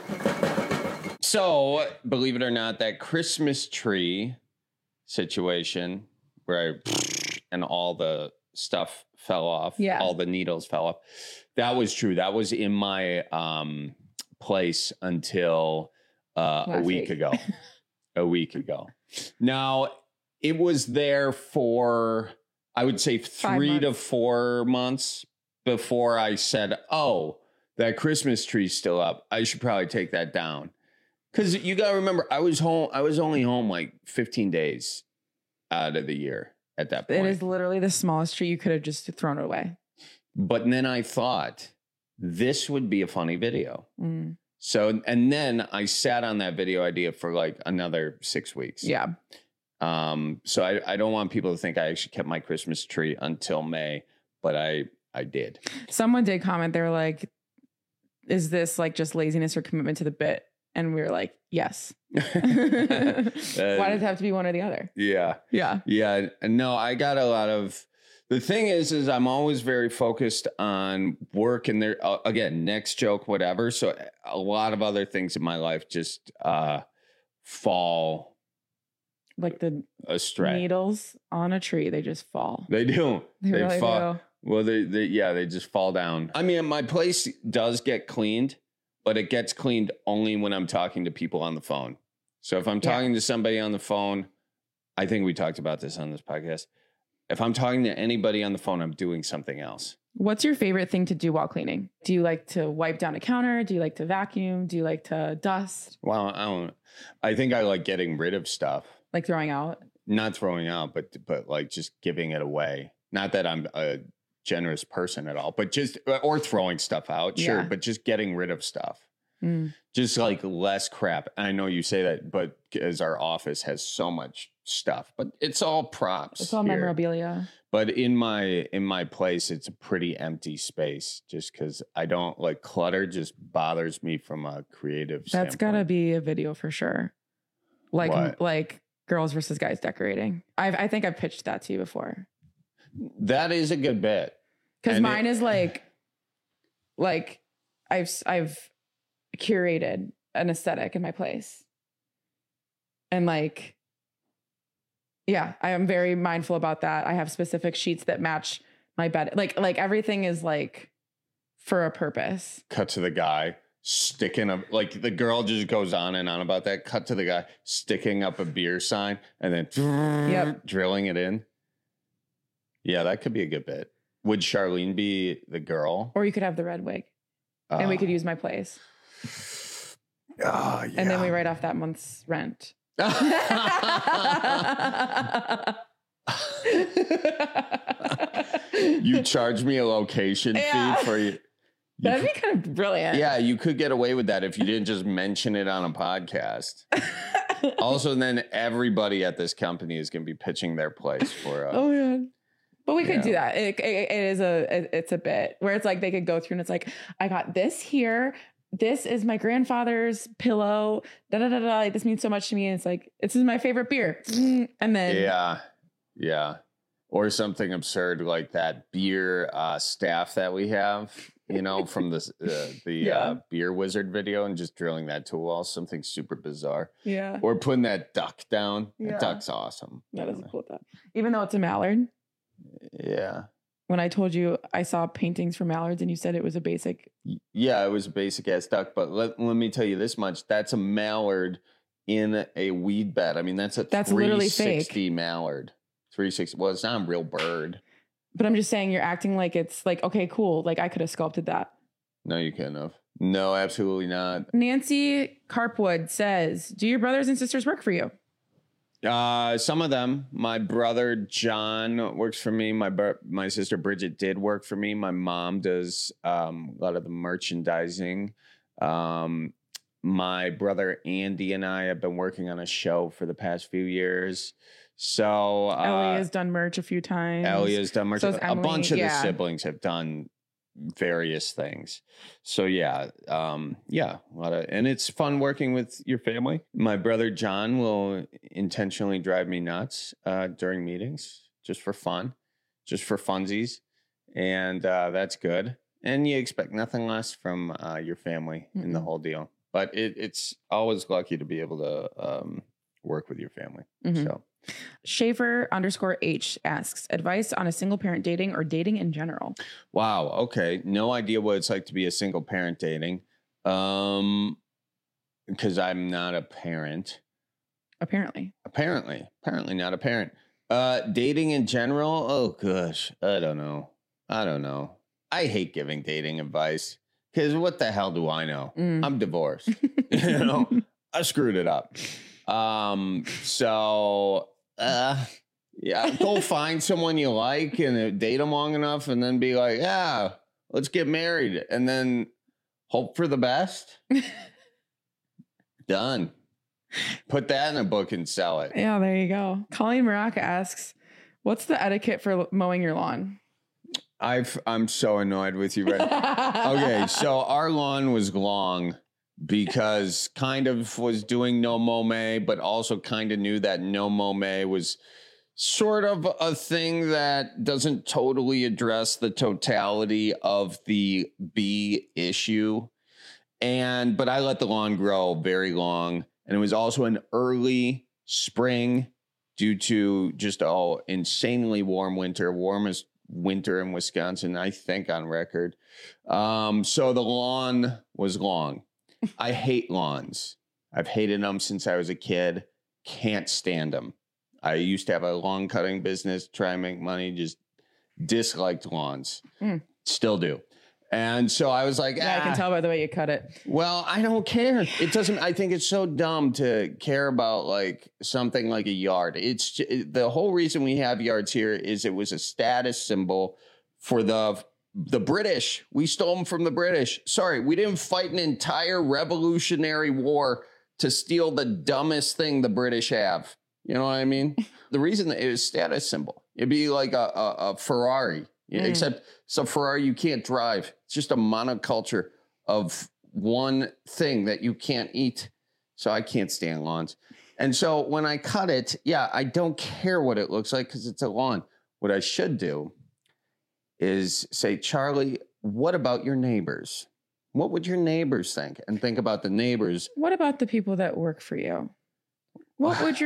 So, believe it or not, that Christmas tree situation where and all the stuff fell off. Yeah. All the needles fell off. That was true. That was in my place until a week ago. A week ago. Now, it was there for, I would say, 3 to 4 months before I said, oh, that Christmas tree's still up. I should probably take that down. Because you got to remember, I was only home like 15 days out of the year at that point. It is literally the smallest tree. You could have just thrown it away. But then I thought this would be a funny video. Mm. So, and then I sat on that video idea for like another 6 weeks. Yeah. So I don't want people to think I actually kept my Christmas tree until May, but I did. Someone did comment. They were like, is this like just laziness or commitment to the bit? And we were like, yes. Why does it have to be one or the other? Yeah. Yeah. Yeah. No, I got a lot of, the thing is I'm always very focused on work and there, again, next joke, whatever. So a lot of other things in my life just fall like the astray. Needles on a tree. They just fall. They do. They really fall. do. Well, they just fall down. I mean, my place does get cleaned, but it gets cleaned only when I'm talking to people on the phone. So if I'm talking to somebody on the phone, I think we talked about this on this podcast. If I'm talking to anybody on the phone, I'm doing something else. What's your favorite thing to do while cleaning? Do you like to wipe down a counter? Do you like to vacuum? Do you like to dust? Well, I think I like getting rid of stuff. Like throwing out? Not throwing out, but like just giving it away. Not that I'm a generous person at all, but just, or throwing stuff out, sure, but just getting rid of stuff. Just like less crap. I know you say that, but as our office has so much stuff, but it's all props. It's all memorabilia. But in my place, it's a pretty empty space just because I don't like clutter, just bothers me from a creative standpoint. That's gotta be a video for sure. Like girls versus guys decorating. I think I've pitched that to you before. That is a good bit. Because mine is like I've curated an aesthetic in my place. And like Yeah, I am very mindful about that. I have specific sheets that match my bed. Like everything is like for a purpose. Cut to the guy sticking up, like the girl just goes on and on about that. Cut to the guy sticking up a beer sign and then drilling it in. Yeah, that could be a good bit. Would Charlene be the girl? Or you could have the red wig and we could use my place. Oh, yeah. And then we write off that month's rent. You charge me a location fee for you. That'd be kind of brilliant. Yeah, you could get away with that if you didn't just mention it on a podcast. Also, then everybody at this company is going to be pitching their place for. Oh man. But we could do that. It's a bit where it's like they could go through and it's like, I got this here. This is my grandfather's pillow. Da da da da. This means so much to me. And it's like, this is my favorite beer. And then yeah, or something absurd like that beer staff that we have, you know, from the Beer Wizard video, and just drilling that to a wall. Something super bizarre. Yeah. Or putting that duck down. Yeah. That duck's awesome. That is a cool duck. Even though it's a mallard. Yeah. When I told you I saw paintings for mallards and you said it was a basic. Yeah, it was a basic ass duck. But let me tell you this much. That's a mallard in a weed bed. I mean, that's literally 360 mallard. 360. Well, it's not a real bird. But I'm just saying you're acting like it's like, okay, cool. Like I could have sculpted that. No, you couldn't have. No, absolutely not. Nancy Carpwood says, do your brothers and sisters work for you? Some of them. My brother John works for me. My sister Bridget did work for me. My mom does a lot of the merchandising. My brother Andy and I have been working on a show for the past few years. So Ellie has done merch a few times. Ellie has done merch. So a bunch of the siblings have done various things. So yeah, a lot of, and it's fun working with your family. My brother John will intentionally drive me nuts during meetings, just for fun, just for funsies, and that's good. And you expect nothing less from your family in the whole deal. But it's always lucky to be able to work with your family. So. Schaefer_H asks, advice on a single parent dating or dating in general? Wow. Okay. No idea what it's like to be a single parent dating. Because I'm not a parent. Apparently not a parent. Dating in general. Oh gosh. I don't know. I hate giving dating advice because what the hell do I know? I'm divorced. I screwed it up. Go find someone you like and date them long enough and then be like, yeah, let's get married. And then hope for the best. Done. Put that in a book and sell it. Yeah, there you go. Colleen Maraca asks, what's the etiquette for mowing your lawn? I'm so annoyed with you right now. Okay, so our lawn was long because kind of was doing no mow, but also kind of knew that no mow was sort of a thing that doesn't totally address the totality of the bee issue. But I let the lawn grow very long. And it was also an early spring due to just insanely warm winter, warmest winter in Wisconsin, I think, on record. So the lawn was long. I hate lawns. I've hated them since I was a kid. Can't stand them. I used to have a lawn cutting business, try and make money, just disliked lawns. Still do. And so I was like, I can tell by the way you cut it. Well, I don't care. It doesn't, I think it's so dumb to care about like something like a yard. It's the whole reason we have yards here is it was a status symbol for the British. We stole them from the British. Sorry, we didn't fight an entire Revolutionary War to steal the dumbest thing the British have. You know what I mean? The reason that it was status symbol. It'd be like a Ferrari, except it's a Ferrari you can't drive. It's just a monoculture of one thing that you can't eat. So I can't stand lawns. And so when I cut it, I don't care what it looks like because it's a lawn. What I should do is say, Charlie, what about your neighbors? What would your neighbors think? And think about the neighbors. What about the people that work for you? What would your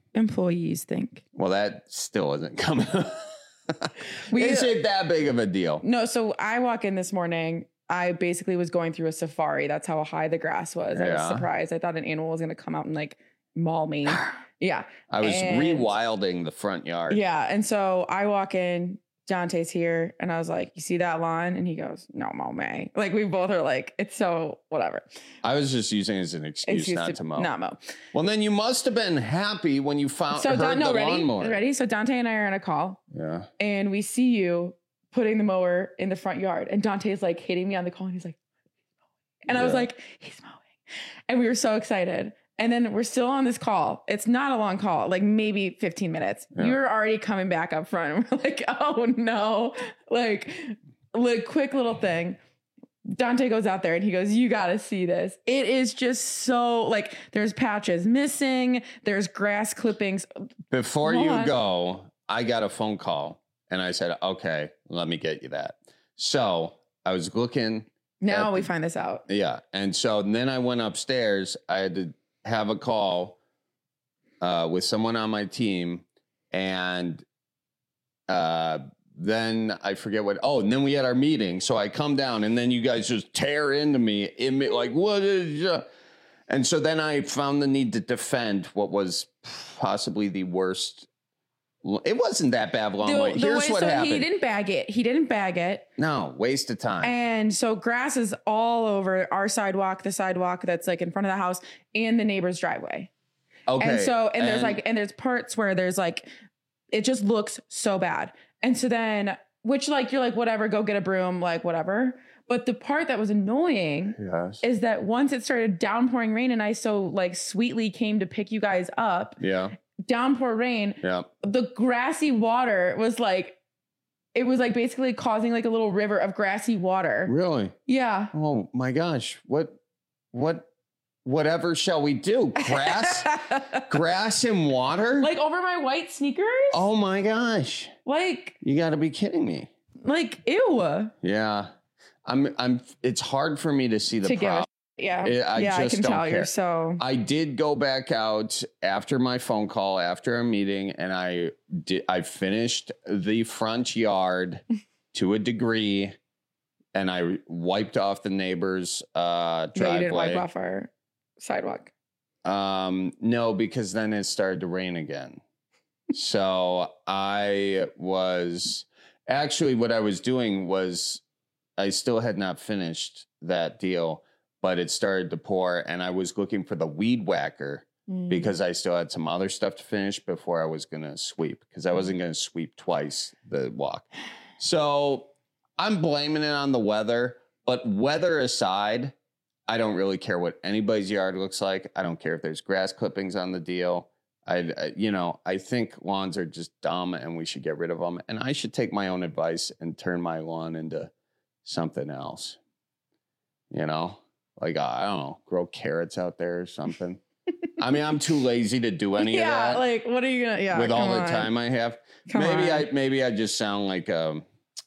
employees think. Well, that still isn't coming. Is it that big of a deal? No, so I walk in this morning. I basically was going through a safari. That's how high the grass was. I was surprised. I thought an animal was going to come out and like maul me. Yeah. I was rewilding the front yard. Yeah. And so I walk in, Dante's here, and I was like, you see that lawn? And he goes, no, mow me. Like, we both are like, it's so whatever. I was just using it as an excuse not to mow. Not mow. Well, then you must have been happy when you heard the lawnmower. Ready? So Dante and I are on a call. Yeah. And we see you putting the mower in the front yard. And Dante's like hitting me on the call, and he's like, and I was like, he's mowing. And we were so excited. And then we're still on this call. It's not a long call, like maybe 15 minutes. Yeah. You're already coming back up front. And we're like, oh no. Like quick little thing. Dante goes out there and he goes, you got to see this. It is just so like there's patches missing. There's grass clippings. Before you go, I got a phone call and I said, okay, let me get you that. So I was looking. Now we find this out. Yeah. And so then I went upstairs. I had to have a call with someone on my team, and then I forget what. Oh, and then we had our meeting. So I come down, and then you guys just tear into me like, what is? And so then I found the need to defend what was possibly the worst. It wasn't that bad long way. Here's what happened. He didn't bag it. No, waste of time. And so grass is all over our sidewalk, the sidewalk that's like in front of the house, and the neighbor's driveway. Okay. And so, there's parts where there's like, it just looks so bad. And so then, which like, you're like, whatever, go get a broom, like whatever. But the part that was annoying is that once it started downpouring rain and I so like sweetly came to pick you guys up. Yeah. Downpour rain. Yeah. The grassy water was like, it was like basically causing like a little river of grassy water. Really? Yeah. Oh my gosh. Whatever shall we do? Grass and water? Like over my white sneakers? Oh my gosh. Like, you got to be kidding me. Like, ew. Yeah. It's hard for me to see the problem. I can tell you. So I did go back out after my phone call, after a meeting, and I finished the front yard to a degree, and I wiped off the neighbor's driveway. No, you didn't wipe off our sidewalk. No, because then it started to rain again. So I was actually, what I was doing was I still had not finished that deal, but it started to pour, and I was looking for the weed whacker because I still had some other stuff to finish before I was going to sweep, because I wasn't going to sweep twice the walk. So I'm blaming it on the weather, but weather aside, I don't really care what anybody's yard looks like. I don't care if there's grass clippings on the deal. I think lawns are just dumb and we should get rid of them. And I should take my own advice and turn my lawn into something else. Like, I don't know, grow carrots out there or something. I mean, I'm too lazy to do any of that. Yeah, like, what are you going to, with all the time I have. Maybe I just sound like a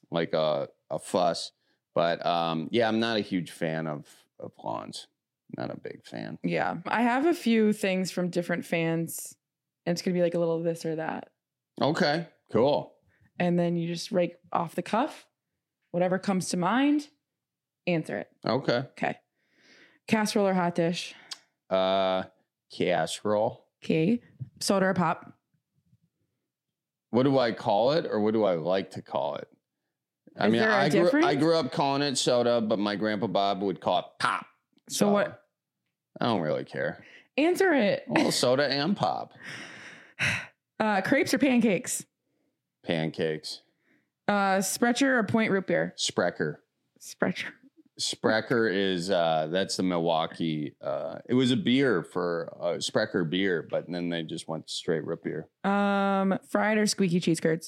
fuss. But, I'm not a huge fan of lawns. Not a big fan. Yeah. I have a few things from different fans, and it's going to be like a little this or that. Okay, cool. And then you just rake off the cuff, whatever comes to mind, answer it. Okay. Casserole or hot dish? Casserole. Okay. Soda or pop? What do I call it, or what do I like to call it? I grew up calling it soda, but my grandpa Bob would call it pop. So what? I don't really care. Answer it. Well, soda and pop. Crepes or pancakes? Pancakes. Sprecher or Point root beer? Sprecher. Sprecher is that's the Milwaukee. It was a beer for Sprecher beer, but then they just went straight root beer. Fried or squeaky cheese curds?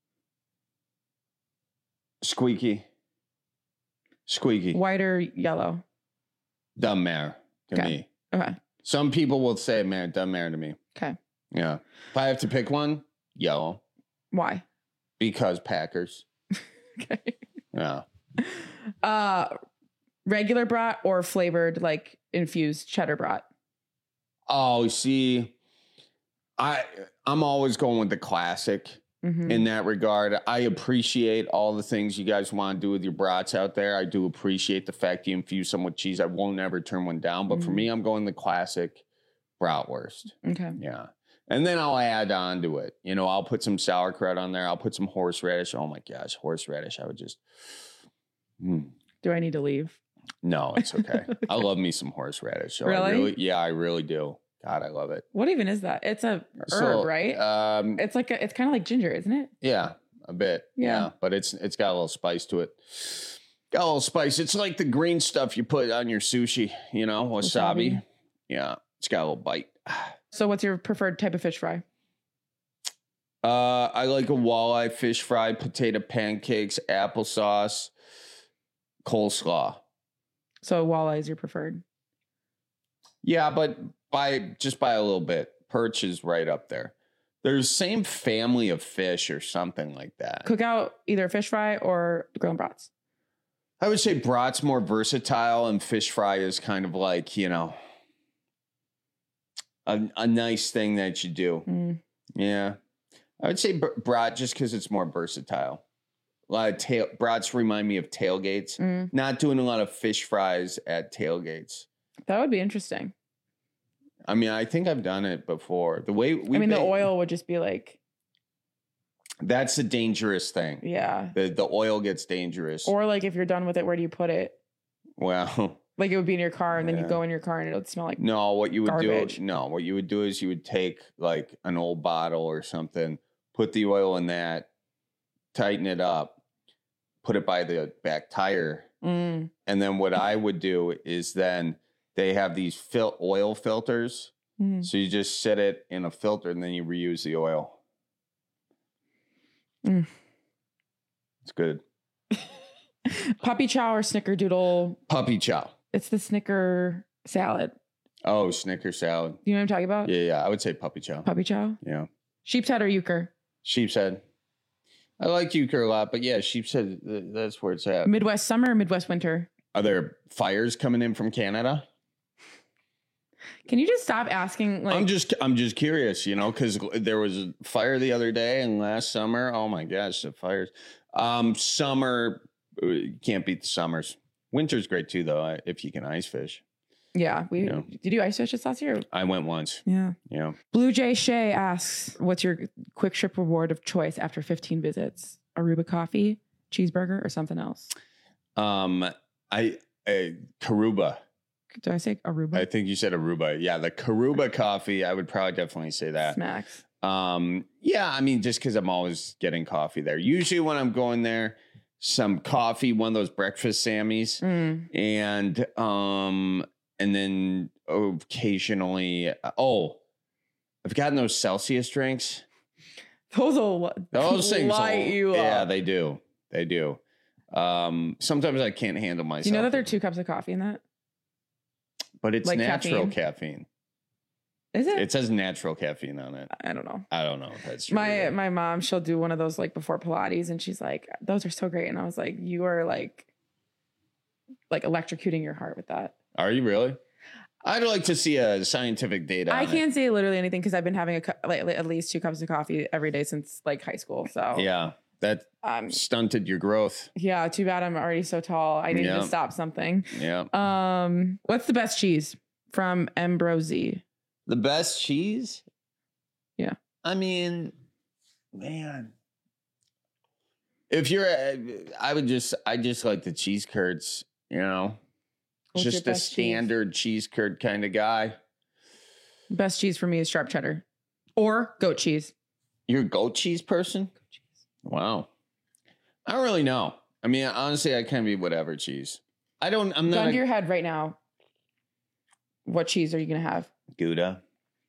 Squeaky. White or yellow? Doesn't matter to me. Okay. Some people will say, man, it doesn't matter to me. Okay. Yeah. If I have to pick one, yellow. Why? Because Packers. Okay. Yeah. Regular brat or flavored, like infused cheddar brat? Oh, see, I'm always going with the classic in that regard. I appreciate all the things you guys want to do with your brats out there. I do appreciate the fact you infuse them with cheese. I won't ever turn one down. But for me, I'm going the classic bratwurst. Okay. Yeah. And then I'll add on to it. You know, I'll put some sauerkraut on there. I'll put some horseradish. Oh, my gosh, horseradish. I would just... Do I need to leave? No, it's okay. I love me some horseradish. So Really? I really do. God, I love it. What even is that? It's a herb, right? It's kind of like ginger, isn't it? Yeah, a bit. Yeah. But it's got a little spice to it. Got a little spice. It's like the green stuff you put on your sushi, you know, wasabi. Yeah, it's got a little bite. So what's your preferred type of fish fry? I like a walleye fish fry, potato pancakes, applesauce, coleslaw. So walleye is your preferred? Yeah, but by a little bit. Perch is right up there. There's same family of fish or something like that. Cook out either fish fry or grilled brats. I would say brat's more versatile and fish fry is kind of like, you know, a nice thing that you do. Yeah. I would say brat just because it's more versatile. A lot of brats remind me of tailgates. Not doing a lot of fish fries at tailgates. That would be interesting. I mean, I think I've done it before. The way the oil would just be like... That's a dangerous thing. Yeah. The oil gets dangerous. Or like if you're done with it, where do you put it? Well... Like it would be in your car and then you go in your car and it would smell like what you would garbage. what you would do is you would take like an old bottle or something, put the oil in that, tighten it up, put it by the back tire. And then what I would do is then they have these oil filters. So you just set it in a filter and then you reuse the oil. It's good. Puppy chow or snickerdoodle? Puppy chow. It's the Snicker salad. Oh, Snicker salad. You know what I'm talking about? Yeah. I would say puppy chow. Puppy chow? Yeah. Sheep's head or euchre? Sheep's head. I like euchre a lot, but yeah, sheep's head, that's where it's at. Midwest summer or Midwest winter? Are there fires coming in from Canada? Can you just stop asking? Like, I'm just curious, you know, because there was a fire the other day and last summer. Oh my gosh, the fires. Summer, you can't beat the summers. Winter's great too, though, if you can ice fish. Yeah. Did you ice fish this last year? I went once. Yeah. Yeah. Blue Jay Shea asks, what's your quick trip reward of choice after 15 visits? Aruba coffee, cheeseburger, or something else? Karuba. Did I say Aruba? I think you said Aruba. Yeah, the Karuba coffee, I would probably definitely say that. Smacks. Yeah, I mean, just because I'm always getting coffee there. Usually when I'm going there, some coffee, one of those breakfast Sammys, and then occasionally, I've gotten those Celsius drinks. Those things light you up. Yeah, they do. They do. Sometimes I can't handle myself. Do you know that there are 2 cups of coffee in that? But it's like natural caffeine. Is it? It says natural caffeine on it. I don't know. I don't know if that's true. My mom, she'll do one of those like before Pilates and she's like, those are so great. And I was like, you are like electrocuting your heart with that. Are you really? I'd like to see a scientific data. I can't say literally anything because I've been having at least 2 cups of coffee every day since like high school. So yeah, that stunted your growth. Yeah, too bad I'm already so tall. I need to stop something. Yeah. What's the best cheese from Ambrosie? The best cheese? Yeah. I mean, man. If you're, I just like the cheese curds, you know, just a standard cheese curd kind of guy. Best cheese for me is sharp cheddar or goat cheese. You're a goat cheese person? Goat cheese. Wow. I don't really know. I mean, honestly, I can be whatever cheese. I'm not. Gun to your head right now. What cheese are you going to have? Gouda.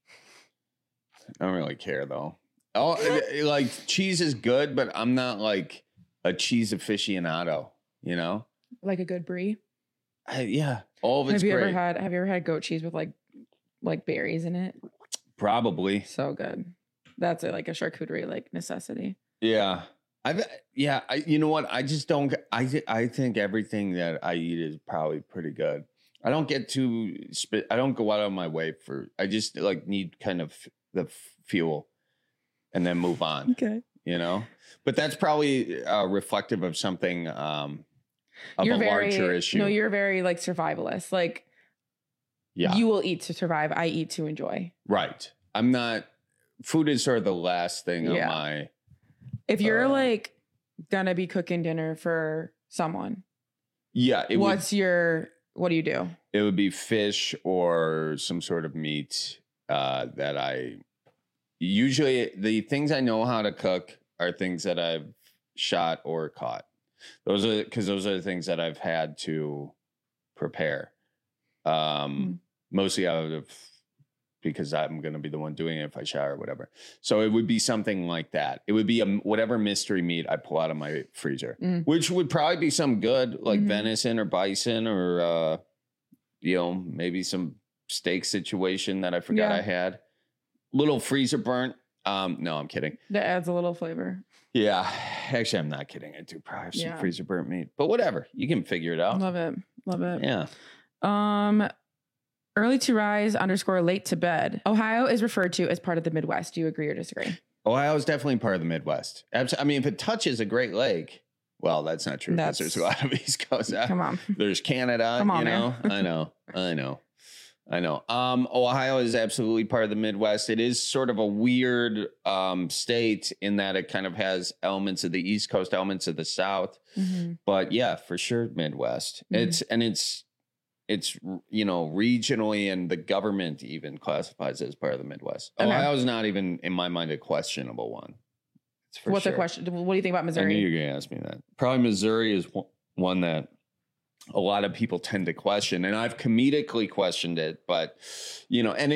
I don't really care though. Like cheese is good, but I'm not like a cheese aficionado, you know? Like a good brie? Yeah. All of it's great. Have you ever had goat cheese with like berries in it? Probably. So good. That's like a charcuterie like necessity. Yeah. You know what? I just don't. I think everything that I eat is probably pretty good. I don't get too. I don't go out of my way for. I just like need kind of the fuel and then move on. Okay. You know, but that's probably reflective of something of You're a larger issue. No, you're very like survivalist. Like, yeah, you will eat to survive. I eat to enjoy. Right. I'm not. Food is sort of the last thing on my. If you're like gonna be cooking dinner for someone, yeah, what do you do? It would be fish or some sort of meat that I usually, the things I know how to cook are things that I've shot or caught. Those are the things that I've had to prepare. Mostly out of because I'm going to be the one doing it if I shot or whatever. So it would be something like that. It would be whatever mystery meat I pull out of my freezer, which would probably be some good like venison or bison or, maybe some steak situation that I forgot I had. Little freezer burnt. No, I'm kidding. That adds a little flavor. Yeah. Actually, I'm not kidding. I do probably have some freezer burnt meat, but whatever. You can figure it out. Love it. Love it. Yeah. Early to rise _ late to bed. Ohio is referred to as part of the Midwest. Do you agree or disagree? Ohio is definitely part of the Midwest. I mean, if it touches a Great Lake, well, that's not true because there's a lot of East Coast. Come on. There's Canada. Come on, man. I know. Ohio is absolutely part of the Midwest. It is sort of a weird state in that it kind of has elements of the East Coast, elements of the South. But yeah, for sure, Midwest. It's regionally, and the government even classifies it as part of the Midwest. Okay. Ohio is not even, in my mind, a questionable one. What's the question? What do you think about Missouri? I knew you were going to ask me that. Probably Missouri is one that a lot of people tend to question, and I've comedically questioned it, but and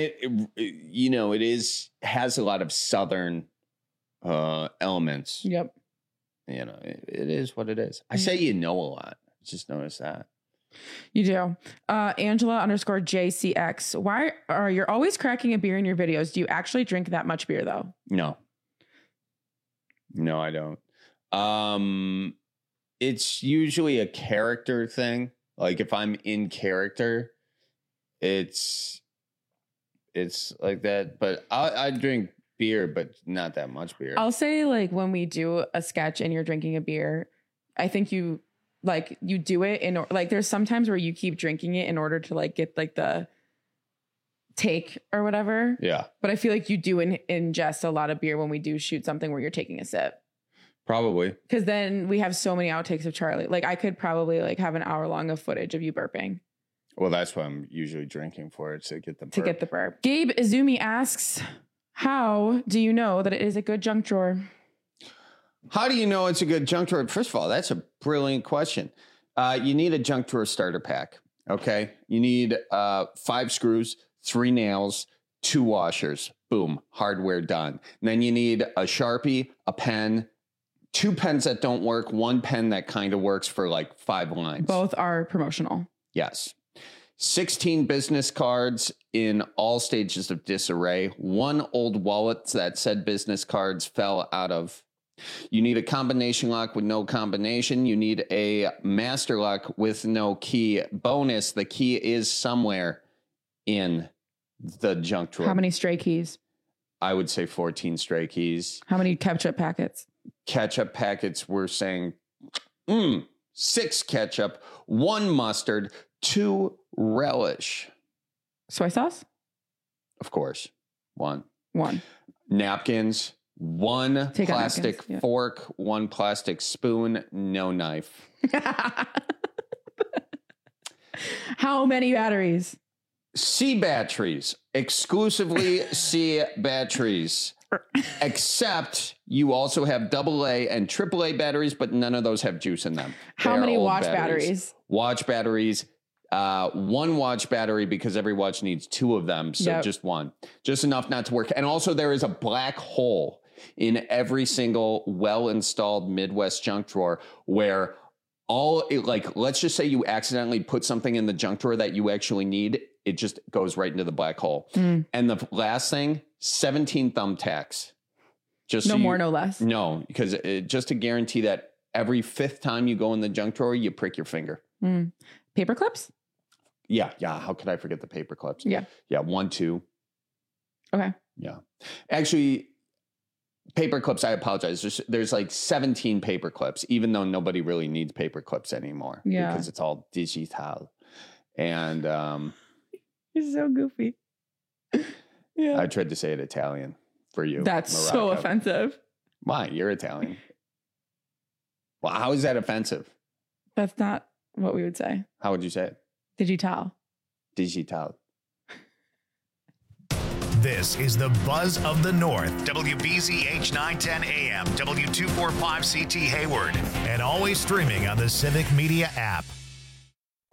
it has a lot of Southern elements. Yep. It is what it is. I say a lot. Just notice that. You do. Angela _ JCX. Why are you always cracking a beer in your videos? Do you actually drink that much beer though? No, I don't. It's usually a character thing. Like if I'm in character, it's like that. But I drink beer, but not that much beer. I'll say like when we do a sketch and you're drinking a beer, I think you do it there's sometimes where you keep drinking it in order to like get like the take or whatever. Yeah. But I feel like you do ingest a lot of beer when we do shoot something where you're taking a sip. Probably. Because then we have so many outtakes of Charlie. Like I could probably like have an hour long of footage of you burping. Well, that's what I'm usually drinking for, to get the burp. To get the burp. Gabe Izumi asks, how do you know that it is a good junk drawer? How do you know it's a good junk drawer? First of all, that's a brilliant question. You need a junk drawer starter pack. Okay. You need 5 screws, 3 nails, 2 washers. Boom. Hardware done. And then you need a Sharpie, a pen, 2 pens that don't work, 1 pen that kind of works for like 5 lines. Both are promotional. Yes. 16 business cards in all stages of disarray. 1 old wallet that said business cards fell out of. You need a combination lock with no combination. You need a master lock with no key. Bonus, the key is somewhere in the junk drawer. How many stray keys? I would say 14 stray keys. How many ketchup packets? Ketchup packets, we're saying 6 ketchup, 1 mustard, 2 relish. Soy sauce? Of course. 1. Napkins. 1 plastic fork, 1 plastic spoon, no knife. How many batteries? C batteries, exclusively C batteries. Except you also have AA and AAA batteries, but none of those have juice in them. How many watch batteries? Watch batteries. 1 watch battery because every watch needs 2 of them. So just 1. Just enough not to work. And also there is a black hole in every single well-installed Midwest junk drawer where let's just say you accidentally put something in the junk drawer that you actually need. It just goes right into the black hole. And the last thing, 17 thumbtacks. Just no more, no less. No, because just to guarantee that every 5th time you go in the junk drawer, you prick your finger. Paper clips? Yeah. How could I forget the paper clips? Yeah. 1, 2. Okay. Yeah. Actually, paper clips, I apologize. There's like 17 paper clips, even though nobody really needs paper clips anymore. Yeah. Because it's all digital. And you're so goofy. Yeah. I tried to say it Italian for you. That's Morocco. so offensive. Why? You're Italian. Well, how is that offensive? That's not what we would say. How would you say it? Digital. Digital. This is the Buzz of the North. WBZH 910 AM, W245CT Hayward, and always streaming on the Civic Media app.